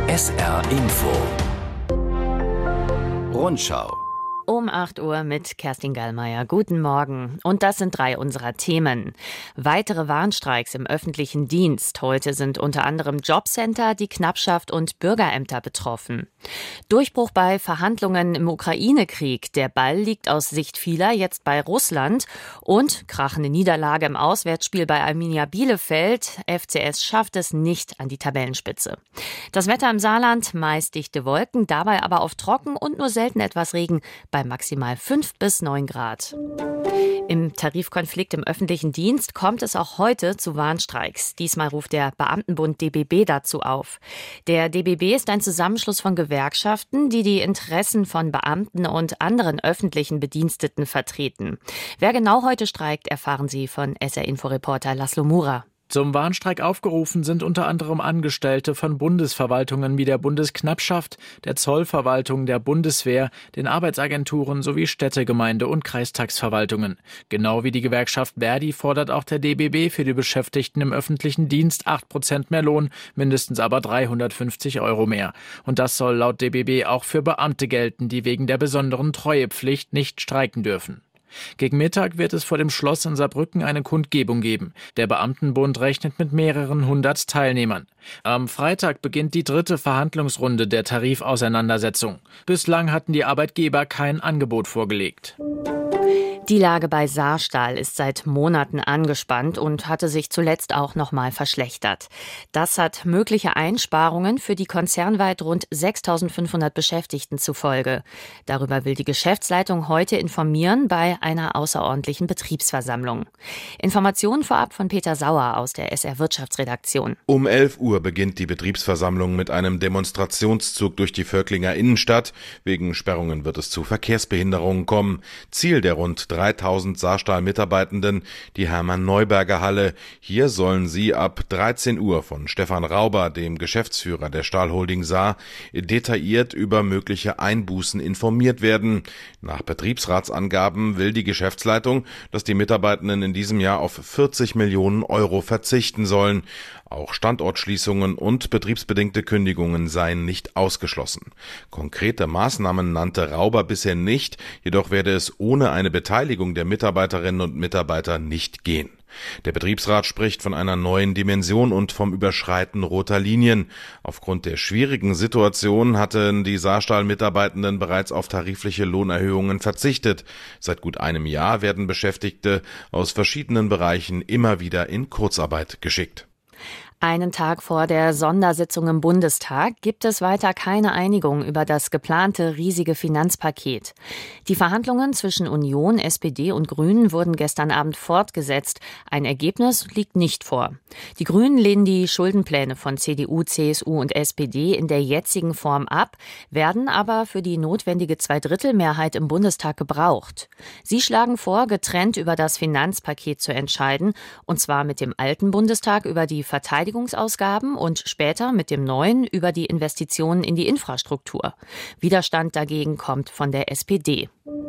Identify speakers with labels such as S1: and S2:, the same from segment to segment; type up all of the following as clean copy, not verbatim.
S1: SR Info Rundschau
S2: Um 8 Uhr mit Kerstin Gallmeier. Guten Morgen. Und das sind 3 unserer Themen. Weitere Warnstreiks im öffentlichen Dienst. Heute sind unter anderem Jobcenter, die Knappschaft und Bürgerämter betroffen. Durchbruch bei Verhandlungen im Ukraine-Krieg. Der Ball liegt aus Sicht vieler jetzt bei Russland. Und krachende Niederlage im Auswärtsspiel bei Arminia Bielefeld. FCS schafft es nicht an die Tabellenspitze. Das Wetter im Saarland, meist dichte Wolken, dabei aber auf trocken und nur selten etwas Regen bei maximal 5 bis 9 Grad. Im Tarifkonflikt im öffentlichen Dienst kommt es auch heute zu Warnstreiks. Diesmal ruft der Beamtenbund DBB dazu auf. Der DBB ist ein Zusammenschluss von Gewerkschaften, die die Interessen von Beamten und anderen öffentlichen Bediensteten vertreten. Wer genau heute streikt, erfahren Sie von SR-Info-Reporter Laszlo Mura.
S3: Zum Warnstreik aufgerufen sind unter anderem Angestellte von Bundesverwaltungen wie der Bundesknappschaft, der Zollverwaltung, der Bundeswehr, den Arbeitsagenturen sowie Städte-, Gemeinde- und Kreistagsverwaltungen. Genau wie die Gewerkschaft Verdi fordert auch der DBB für die Beschäftigten im öffentlichen Dienst 8% mehr Lohn, mindestens aber 350 € mehr. Und das soll laut DBB auch für Beamte gelten, die wegen der besonderen Treuepflicht nicht streiken dürfen. Gegen Mittag wird es vor dem Schloss in Saarbrücken eine Kundgebung geben. Der Beamtenbund rechnet mit mehreren 100 Teilnehmern. Am Freitag beginnt die 3. Verhandlungsrunde der Tarifauseinandersetzung. Bislang hatten die Arbeitgeber kein Angebot vorgelegt.
S2: Die Lage bei Saarstahl ist seit Monaten angespannt und hatte sich zuletzt auch noch mal verschlechtert. Das hat mögliche Einsparungen für die konzernweit rund 6.500 Beschäftigten zur Folge. Darüber will die Geschäftsleitung heute informieren bei einer außerordentlichen Betriebsversammlung. Informationen vorab von Peter Sauer aus der SR Wirtschaftsredaktion.
S4: Um 11 Uhr beginnt die Betriebsversammlung mit einem Demonstrationszug durch die Völklinger Innenstadt. Wegen Sperrungen wird es zu Verkehrsbehinderungen kommen. Ziel der rund 3.000 Saarstahl-Mitarbeitenden, die Hermann-Neuberger-Halle. Hier sollen sie ab 13 Uhr von Stefan Rauber, dem Geschäftsführer der Stahlholding Saar, detailliert über mögliche Einbußen informiert werden. Nach Betriebsratsangaben will die Geschäftsleitung, dass die Mitarbeitenden in diesem Jahr auf 40 Millionen € verzichten sollen. Auch Standortschließungen und betriebsbedingte Kündigungen seien nicht ausgeschlossen. Konkrete Maßnahmen nannte Rauber bisher nicht, jedoch werde es ohne eine Beteiligung der Mitarbeiterinnen und Mitarbeiter nicht gehen. Der Betriebsrat spricht von einer neuen Dimension und vom Überschreiten roter Linien. Aufgrund der schwierigen Situation hatten die Saarstahl-Mitarbeitenden bereits auf tarifliche Lohnerhöhungen verzichtet. Seit gut einem Jahr werden Beschäftigte aus verschiedenen Bereichen immer wieder in Kurzarbeit geschickt.
S2: Einen Tag vor der Sondersitzung im Bundestag gibt es weiter keine Einigung über das geplante riesige Finanzpaket. Die Verhandlungen zwischen Union, SPD und Grünen wurden gestern Abend fortgesetzt. Ein Ergebnis liegt nicht vor. Die Grünen lehnen die Schuldenpläne von CDU, CSU und SPD in der jetzigen Form ab, werden aber für die notwendige Zweidrittelmehrheit im Bundestag gebraucht. Sie schlagen vor, getrennt über das Finanzpaket zu entscheiden, und zwar mit dem alten Bundestag über die Verteidigungsausgaben und später mit dem neuen über die Investitionen in die Infrastruktur. Widerstand dagegen kommt von der SPD.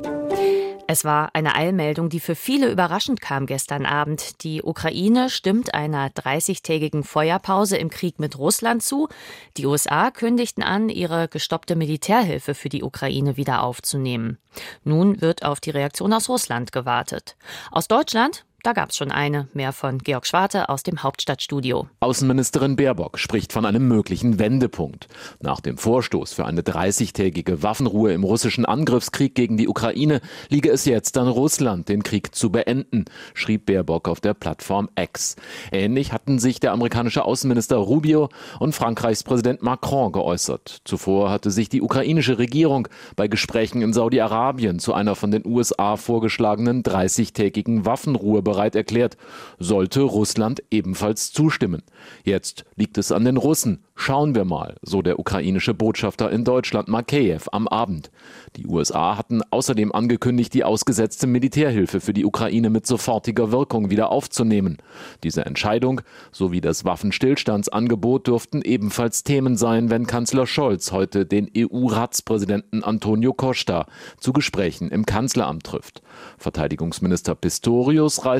S2: Es war eine Eilmeldung, die für viele überraschend kam gestern Abend. Die Ukraine stimmt einer 30-tägigen Feuerpause im Krieg mit Russland zu. Die USA kündigten an, ihre gestoppte Militärhilfe für die Ukraine wieder aufzunehmen. Nun wird auf die Reaktion aus Russland gewartet. Aus Deutschland? Da gab's schon eine. Mehr von Georg Schwarte aus dem Hauptstadtstudio.
S5: Außenministerin Baerbock spricht von einem möglichen Wendepunkt. Nach dem Vorstoß für eine 30-tägige Waffenruhe im russischen Angriffskrieg gegen die Ukraine liege es jetzt an Russland, den Krieg zu beenden, schrieb Baerbock auf der Plattform X. Ähnlich hatten sich der amerikanische Außenminister Rubio und Frankreichs Präsident Macron geäußert. Zuvor hatte sich die ukrainische Regierung bei Gesprächen in Saudi-Arabien zu einer von den USA vorgeschlagenen 30-tägigen Waffenruhe bereit erklärt, sollte Russland ebenfalls zustimmen. Jetzt liegt es an den Russen. Schauen wir mal, so der ukrainische Botschafter in Deutschland Makeyev am Abend. Die USA hatten außerdem angekündigt, die ausgesetzte Militärhilfe für die Ukraine mit sofortiger Wirkung wieder aufzunehmen. Diese Entscheidung sowie das Waffenstillstandsangebot dürften ebenfalls Themen sein, wenn Kanzler Scholz heute den EU-Ratspräsidenten Antonio Costa zu Gesprächen im Kanzleramt trifft. Verteidigungsminister Pistorius reist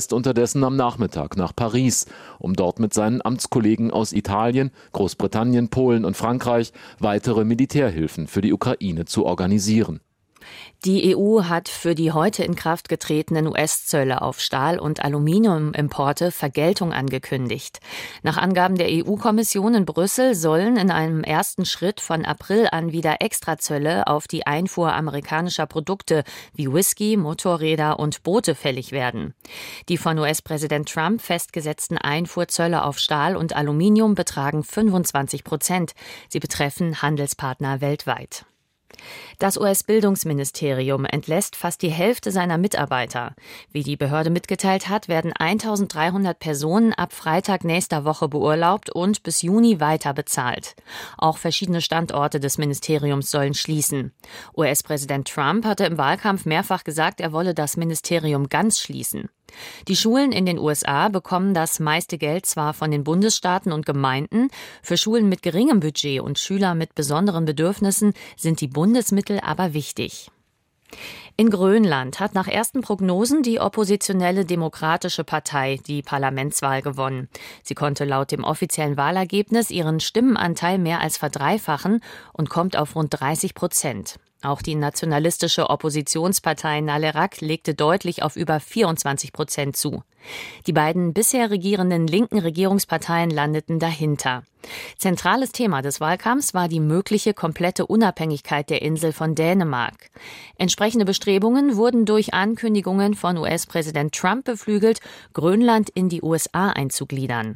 S5: reist unterdessen am Nachmittag nach Paris, um dort mit seinen Amtskollegen aus Italien, Großbritannien, Polen und Frankreich weitere Militärhilfen für die Ukraine zu organisieren.
S2: Die EU hat für die heute in Kraft getretenen US-Zölle auf Stahl- und Aluminiumimporte Vergeltung angekündigt. Nach Angaben der EU-Kommission in Brüssel sollen in einem ersten Schritt von April an wieder Extrazölle auf die Einfuhr amerikanischer Produkte wie Whisky, Motorräder und Boote fällig werden. Die von US-Präsident Trump festgesetzten Einfuhrzölle auf Stahl und Aluminium betragen 25%. Sie betreffen Handelspartner weltweit. Das US-Bildungsministerium entlässt fast die Hälfte seiner Mitarbeiter. Wie die Behörde mitgeteilt hat, werden 1.300 Personen ab Freitag nächster Woche beurlaubt und bis Juni weiter bezahlt. Auch verschiedene Standorte des Ministeriums sollen schließen. US-Präsident Trump hatte im Wahlkampf mehrfach gesagt, er wolle das Ministerium ganz schließen. Die Schulen in den USA bekommen das meiste Geld zwar von den Bundesstaaten und Gemeinden, für Schulen mit geringem Budget und Schüler mit besonderen Bedürfnissen sind die Bundesmittel aber wichtig. In Grönland hat nach ersten Prognosen die oppositionelle Demokratische Partei die Parlamentswahl gewonnen. Sie konnte laut dem offiziellen Wahlergebnis ihren Stimmenanteil mehr als verdreifachen und kommt auf rund 30%. Auch die nationalistische Oppositionspartei Naleraq legte deutlich auf über 24% zu. Die beiden bisher regierenden linken Regierungsparteien landeten dahinter. Zentrales Thema des Wahlkampfs war die mögliche komplette Unabhängigkeit der Insel von Dänemark. Entsprechende Bestrebungen wurden durch Ankündigungen von US-Präsident Trump beflügelt, Grönland in die USA einzugliedern.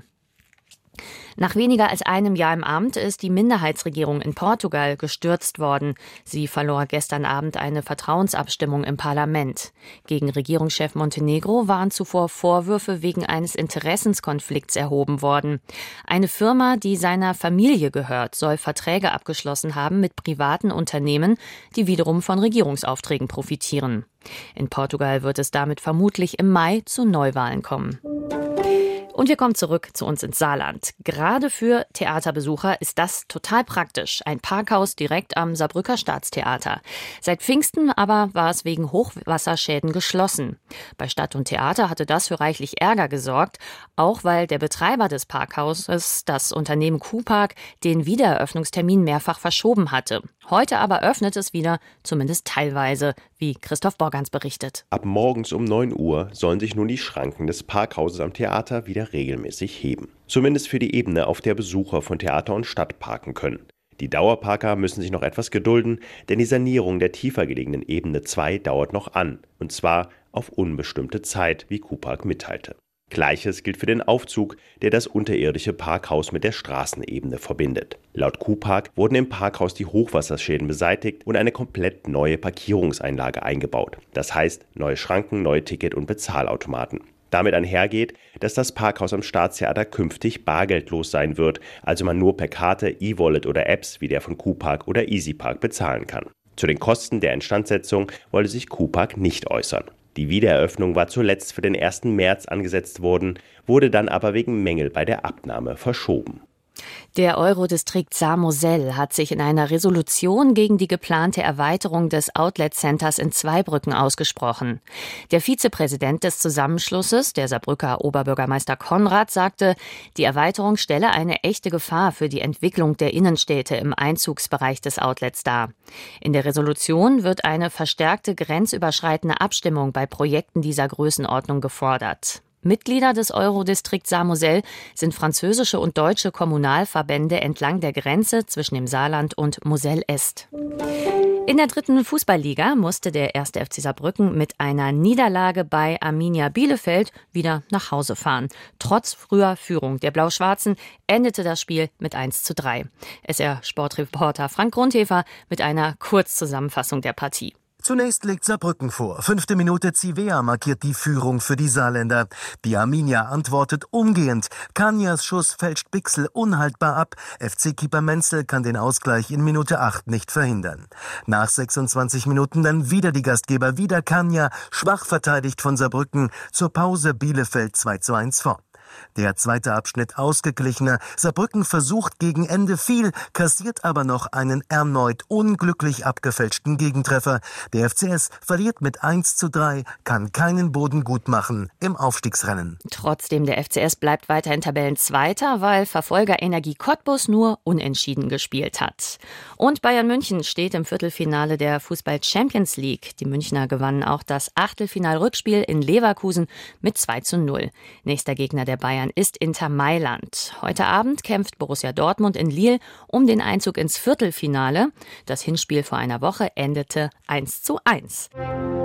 S2: Nach weniger als einem Jahr im Amt ist die Minderheitsregierung in Portugal gestürzt worden. Sie verlor gestern Abend eine Vertrauensabstimmung im Parlament. Gegen Regierungschef Montenegro waren zuvor Vorwürfe wegen eines Interessenskonflikts erhoben worden. Eine Firma, die seiner Familie gehört, soll Verträge abgeschlossen haben mit privaten Unternehmen, die wiederum von Regierungsaufträgen profitieren. In Portugal wird es damit vermutlich im Mai zu Neuwahlen kommen. Und wir kommen zurück zu uns ins Saarland. Gerade für Theaterbesucher ist das total praktisch. Ein Parkhaus direkt am Saarbrücker Staatstheater. Seit Pfingsten aber war es wegen Hochwasserschäden geschlossen. Bei Stadt und Theater hatte das für reichlich Ärger gesorgt, auch weil der Betreiber des Parkhauses, das Unternehmen Q-Park, den Wiedereröffnungstermin mehrfach verschoben hatte. Heute aber öffnet es wieder, zumindest teilweise, wie Christoph Borgans berichtet.
S1: Ab morgens um 9 Uhr sollen sich nun die Schranken des Parkhauses am Theater wieder regelmäßig heben. Zumindest für die Ebene, auf der Besucher von Theater und Stadt parken können. Die Dauerparker müssen sich noch etwas gedulden, denn die Sanierung der tiefer gelegenen Ebene 2 dauert noch an. Und zwar auf unbestimmte Zeit, wie Q-Park mitteilte. Gleiches gilt für den Aufzug, der das unterirdische Parkhaus mit der Straßenebene verbindet. Laut Q-Park wurden im Parkhaus die Hochwasserschäden beseitigt und eine komplett neue Parkierungseinlage eingebaut. Das heißt, neue Schranken, neue Ticket- und Bezahlautomaten. Damit einhergeht, dass das Parkhaus am Staatstheater künftig bargeldlos sein wird, also man nur per Karte, E-Wallet oder Apps wie der von Q-Park oder EasyPark bezahlen kann. Zu den Kosten der Instandsetzung wollte sich Q-Park nicht äußern. Die Wiedereröffnung war zuletzt für den 1. März angesetzt worden, wurde dann aber wegen Mängel bei der Abnahme verschoben.
S2: Der Eurodistrikt Saar-Moselle hat sich in einer Resolution gegen die geplante Erweiterung des Outlet-Centers in Zweibrücken ausgesprochen. Der Vizepräsident des Zusammenschlusses, der Saarbrücker Oberbürgermeister Konrad, sagte, die Erweiterung stelle eine echte Gefahr für die Entwicklung der Innenstädte im Einzugsbereich des Outlets dar. In der Resolution wird eine verstärkte grenzüberschreitende Abstimmung bei Projekten dieser Größenordnung gefordert. Mitglieder des Eurodistrikts Saar-Moselle sind französische und deutsche Kommunalverbände entlang der Grenze zwischen dem Saarland und Moselle-Est. In der 3. Fußballliga musste der 1. FC Saarbrücken mit einer Niederlage bei Arminia Bielefeld wieder nach Hause fahren. Trotz früher Führung der Blau-Schwarzen endete das Spiel mit 1:3. SR-Sportreporter Frank Grundhefer mit einer Kurzzusammenfassung der Partie.
S6: Zunächst legt Saarbrücken vor. 5. Minute Zivea markiert die Führung für die Saarländer. Die Arminia antwortet umgehend. Kanyas Schuss fälscht Bixel unhaltbar ab. FC-Keeper Menzel kann den Ausgleich in Minute 8 nicht verhindern. Nach 26 Minuten dann wieder die Gastgeber, wieder Kanya, schwach verteidigt von Saarbrücken. Zur Pause Bielefeld 2:1 vor. Der zweite Abschnitt ausgeglichener. Saarbrücken versucht gegen Ende viel, kassiert aber noch einen erneut unglücklich abgefälschten Gegentreffer. Der FCS verliert mit 1:3, kann keinen Boden gut machen im Aufstiegsrennen.
S2: Trotzdem, der FCS bleibt weiterhin Tabellenzweiter, weil Verfolger Energie Cottbus nur unentschieden gespielt hat. Und Bayern München steht im Viertelfinale der Fußball-Champions League. Die Münchner gewannen auch das Achtelfinal-Rückspiel in Leverkusen mit 2:0. Nächster Gegner der Bayern ist Inter Mailand. Heute Abend kämpft Borussia Dortmund in Lille um den Einzug ins Viertelfinale. Das Hinspiel vor einer Woche endete 1:1.